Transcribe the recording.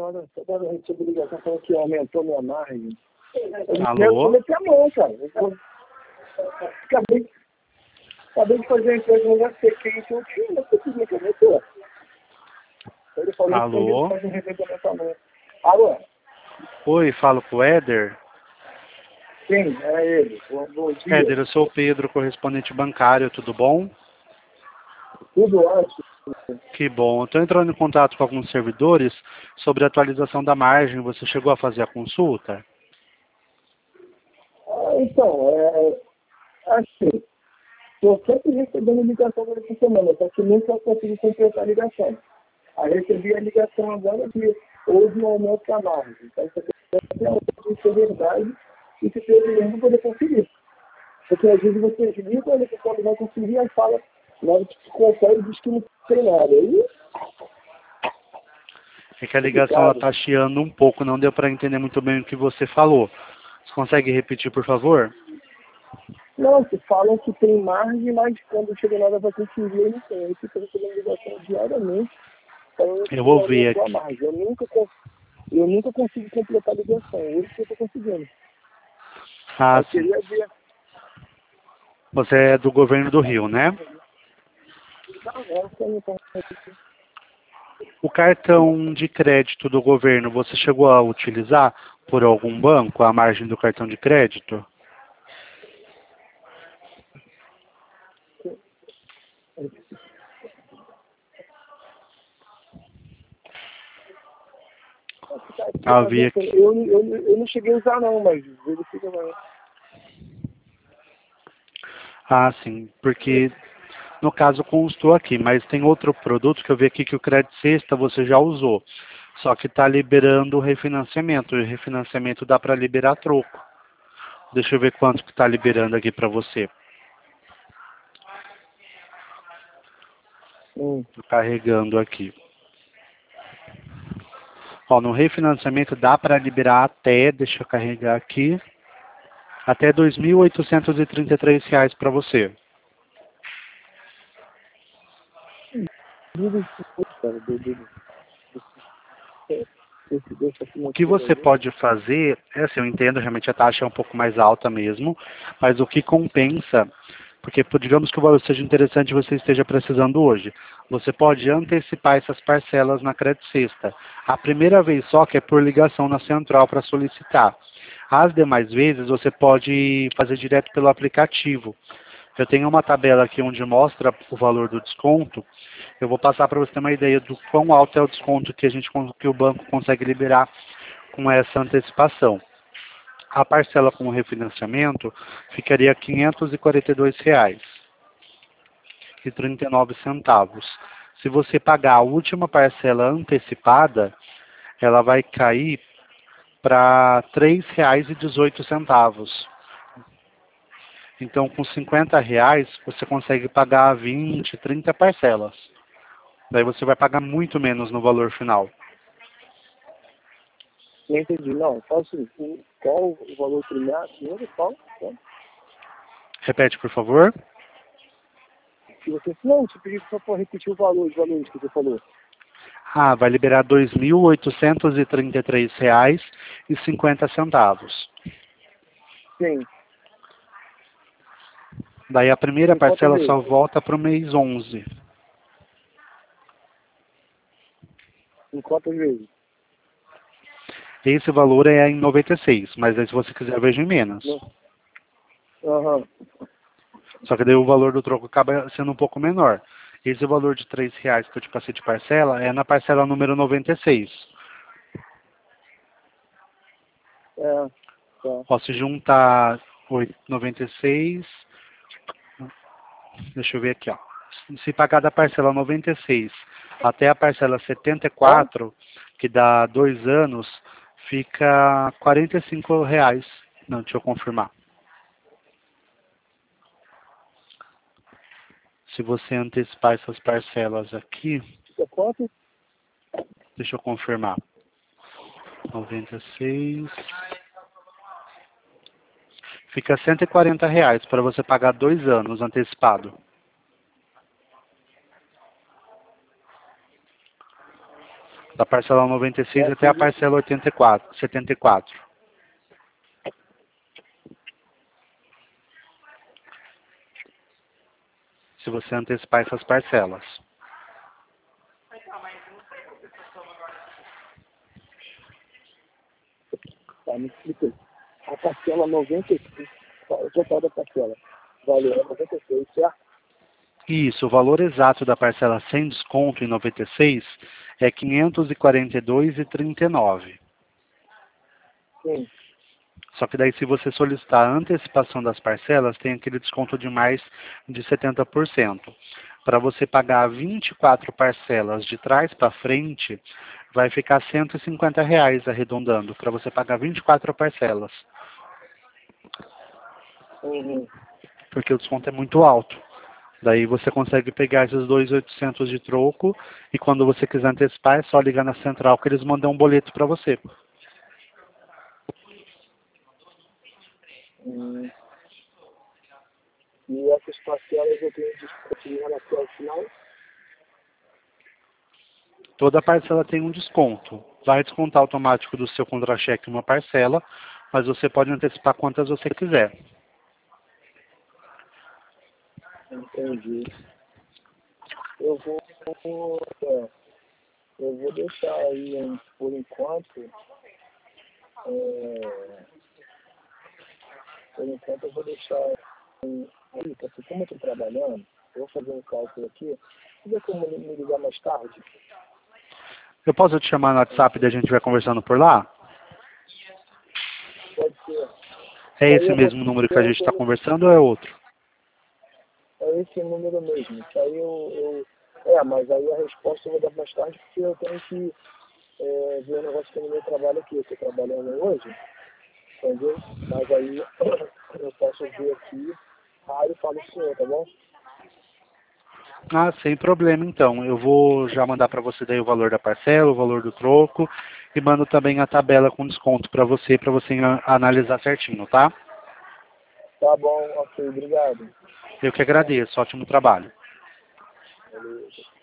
hora eu recebi ligação falando que aumentou minha margem. Alô? Eu cometi a mão, cara. Acabei de fazer a empresa no lugar que eu tinha, mas simplesmente aumentou. Ele falou Alô? que faz um representamento. Alô? Oi, falo com o Éder. Sim, é ele. Bom dia. Éder, eu sou o Pedro, correspondente bancário, tudo bom? Tudo ótimo. Que bom. Estou entrando em contato com alguns servidores sobre a atualização da margem. Você chegou a fazer a consulta? Então, assim, estou sempre recebendo ligação durante a semana, só que nunca consegui completar a ligação. Aí recebi a ligação agora que houve um aumento da margem. Então, isso é verdade e se teve mesmo poder conseguir. Porque às vezes você liga, ele pode não conseguir, aí fala, na hora que consegue, diz que não tem nada. Aí, É que a ligação está chiando um pouco, não deu para entender muito bem o que você falou. Você consegue repetir, por favor? não, se falam que tem margem, mas quando chega na hora para conseguir, ele não tem. Aí fica recebendo ligação diariamente. Eu vou ver aqui. Margem. Eu nunca consigo completar a ligação. Hoje que eu estou conseguindo. Ah, Eu sim. queria ver. Você é do governo do Rio, né? O cartão de crédito do governo, você chegou a utilizar por algum banco a margem do cartão de crédito? Eu não cheguei a usar não, mas verifica mais. Ah, sim, porque no caso constou aqui, mas tem outro produto que eu vi aqui que o Crédito Sexta você já usou. Só que está liberando o refinanciamento. E o refinanciamento dá para liberar troco. Deixa eu ver quanto que está liberando aqui para você. Tô carregando aqui. Ó, no refinanciamento dá para liberar até, deixa eu carregar aqui, até R$ 2.833 para você. O que você pode fazer, é assim, eu entendo, realmente a taxa é um pouco mais alta mesmo, mas o que compensa, porque digamos que o valor seja interessante e você esteja precisando hoje, você pode antecipar essas parcelas na Crédito Sexta. A primeira vez só que é por ligação na central para solicitar. As demais vezes você pode fazer direto pelo aplicativo. Eu tenho uma tabela aqui onde mostra o valor do desconto. Eu vou passar para você ter uma ideia do quão alto é o desconto que o banco consegue liberar com essa antecipação. A parcela com o refinanciamento ficaria R$ 542,39. Se você pagar a última parcela antecipada, ela vai cair para R$ 3,18. Então, com R$ 50, você consegue pagar 20, 30 parcelas. Daí você vai pagar muito menos no valor final. Não entendi. Não, fala assim, qual o valor primário? Qual? Repete, por favor. Se você não, te pedir para repetir os valores que você falou. Ah, vai liberar R$ 2.833,50. Sim. Daí a primeira parcela só volta para o mês 11. Em quantas vezes? Esse valor é em 96, mas aí se você quiser veja em menos. Aham. Só que daí o valor do troco acaba sendo um pouco menor. Esse valor de R$ 3 que eu te passei de parcela é na parcela número 96. Tá. Ó, se juntar 96, deixa eu ver aqui, ó. Se pagar da parcela 96 até a parcela 74, que dá 2 anos, fica R$ 45. Não, deixa eu confirmar. Se você antecipar essas parcelas aqui, Quanto? deixa eu confirmar. 96. Fica R$ 140 para você pagar 2 anos antecipado. Da parcela 96 até a parcela 74. Se você antecipar essas parcelas. Tá, me explica. A parcela 96, o total da parcela, valeu, é 96, certo? Isso, o valor exato da parcela sem desconto em 96 é R$ 542,39. Sim. Só que daí se você solicitar a antecipação das parcelas, tem aquele desconto de mais de 70%. Para você pagar 24 parcelas de trás para frente, vai ficar R$ 150 arredondando, para você pagar 24 parcelas. Uhum. Porque o desconto é muito alto. Daí você consegue pegar esses 2.800 de troco e quando você quiser antecipar é só ligar na central que eles mandam um boleto para você. E essas parcelas eu tenho desconto em relação ao final? Toda parcela tem um desconto. Vai descontar automático do seu contra-cheque uma parcela, mas você pode antecipar quantas você quiser. Entendi. Eu vou deixar aí, por enquanto, eu vou deixar aí, porque como eu estou trabalhando, eu vou fazer um cálculo aqui, você como me ligar mais tarde? Eu posso te chamar no WhatsApp e a gente vai conversando por lá? Pode ser. É Aí esse eu vou mesmo número que a gente está conversando ou é outro? É esse número mesmo. Que aí mas aí a resposta eu vou dar mais tarde, porque eu tenho que ver o negócio que no meu trabalho aqui. Eu estou trabalhando hoje, entendeu? Mas aí eu posso ver aqui, aí eu falo com o senhor, tá bom? Ah, sem problema então. Eu vou já mandar para você daí o valor da parcela, o valor do troco e mando também a tabela com desconto para você analisar certinho, tá? Tá bom, ok, obrigado. Eu que agradeço. Ótimo trabalho. Valeu.